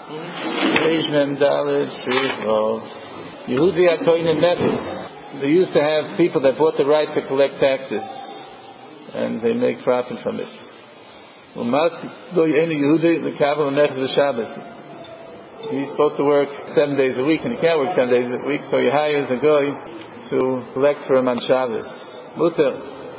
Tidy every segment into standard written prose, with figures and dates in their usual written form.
Yehudi HaKohanim Nefesh. They used to have people that bought the right to collect taxes, and they make profit from it. He's supposed to work 7 days a week, and he can't work 7 days a week, so he hires a guy to collect for him on Shabbos. Mutter.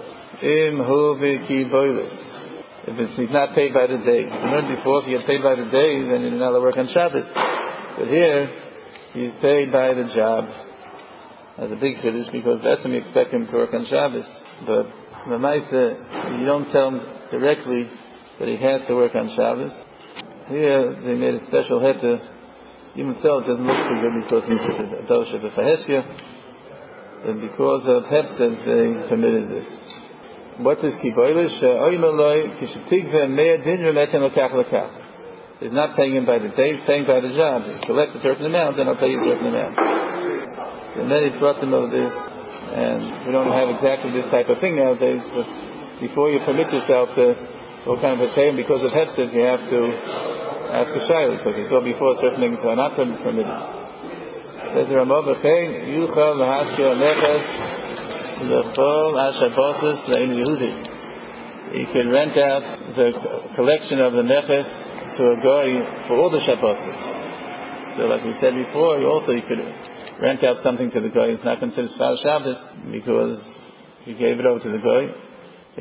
If he's not paid by the day. You learned before, if you get paid by the day, then you're not allowed to work on Shabbos. But here, he's paid by the job. That's a big finish, because that's when you expect him to work on Shabbos. But the Maisa, you don't tell him directly that he had to work on Shabbos. Here, they made a special heter. Even so, it doesn't look too good because he's a dosha of Faheshia. And because of Hefsed, they permitted this. What is Kiboilish? He's not paying him by the day, he's paying by the job. He's collect a certain amount, then I'll pay you a certain amount. There are many pratim of this, and we don't have exactly this type of thing nowadays, but before you permit yourself to what kind of a payment, because of Hefsed, you have to ask a shayla, because you saw before certain things are not permitted. Says the Ramah, Yuchal Lahashia Nechas L'chol HaShabbosos L'Ein Yehudi. You can rent out the collection of the Neches to a goy for all the Shabbos. So like we said before, you could rent out something to the goy. It's not considered Sfar Shabbos because you gave it over to the goy. And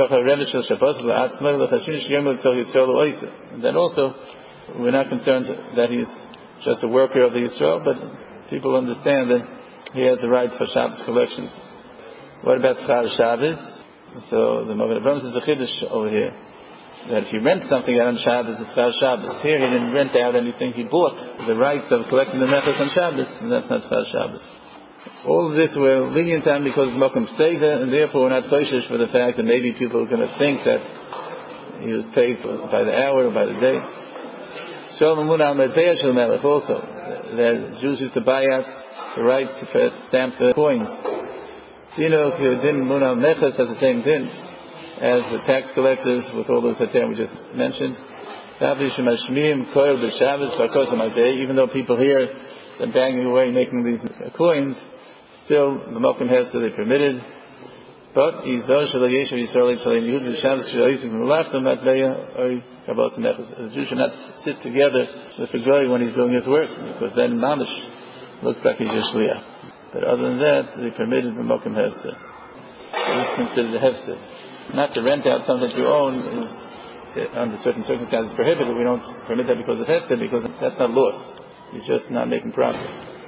then also, we're not concerned that he's just a worker of the Yisrael, but people understand that he has the right for Shabbos collections. What about Schar Shabbos? So the Magen Avraham says a chiddush over here, that if you rent something out on Shabbos, it's Schar Shabbos. Here he didn't rent out anything, he bought the rights of collecting the Nefesh on Shabbos, and that's not Schar Shabbos. All of this we're lenient on because Mokum stayed there, and therefore we're not choishish for the fact that maybe people are going to think that he was paid by the hour or by the day. Also, that Jews used to buy out the rights to stamp the coins. Dino Din Munal Neches has the same din as the tax collectors with all those heter we just mentioned. Even though people hear them banging away making these coins, still the Mokum has to be permitted. But the Jew should not sit together with the guy when he's doing his work, because then mamish looks like he's a shliach. But other than that, they permitted the Mokum hefsed. This is considered a hefsed. Not to rent out something that you own is, under certain circumstances, prohibited. We don't permit that because of hefsed, because that's not lost. You're just not making profit.